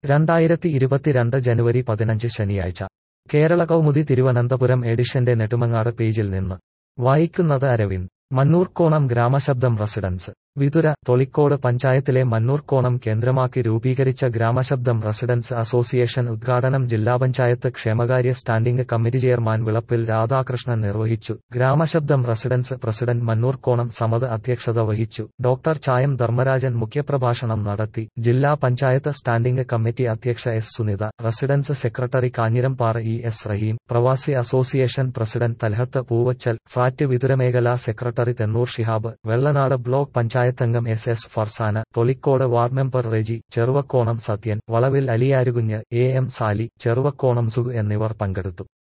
2022 ജനുവരി 15 ശനിയാഴ്ച കേരള കൗമുദി തിരുവനന്തപുരം എഡിഷന്റെ നെടുമങ്ങാട് പേജിൽ നിന്ന് വായിക്കുന്നത് അരവിന്ദ്. മന്നൂർക്കോണം ഗ്രാമശബ്ദം റെസിഡൻസ് വിതുര. തൊളിക്കോട് പഞ്ചായത്തിലെ മന്നൂർക്കോണം കേന്ദ്രമാക്കി രൂപീകരിച്ച ഗ്രാമശബ്ദം റെസിഡൻസ് അസോസിയേഷൻ ഉദ്ഘാടനം ജില്ലാ പഞ്ചായത്ത് ക്ഷേമകാര്യ standing committee chairman Vilappil Radhakrishnan നിർവഹിച്ചു. ഗ്രാമശബ്ദം റെസിഡൻസ് പ്രസിഡന്റ് മന്നൂർക്കോണം സമദ് അധ്യക്ഷത വഹിച്ചു. ഡോക്ടർ ചായം ധർമ്മരാജൻ മുഖ്യപ്രഭാഷണം നടത്തി. ജില്ലാ പഞ്ചായത്ത് സ്റ്റാൻഡിംഗ് കമ്മിറ്റി അധ്യക്ഷ S Sunitha, residence secretary Kanjirampara E S. Raheem, Pravasi association president Talhath Poovachal, flat വിതുരമേഖലാ സെക്രട്ടറി തെന്നൂർ ഷിഹാബ്, വെള്ളനാട് ബ്ലോക്ക് പഞ്ചായത്തംഗം S Farsana, Tholicode ward member Reji, Cheruvakkonam Sathyan, Valavil Aliyarukunju, A M. Sally, Cheruvakkonam സുഗ് എന്നിവർ പങ്കെടുത്തു.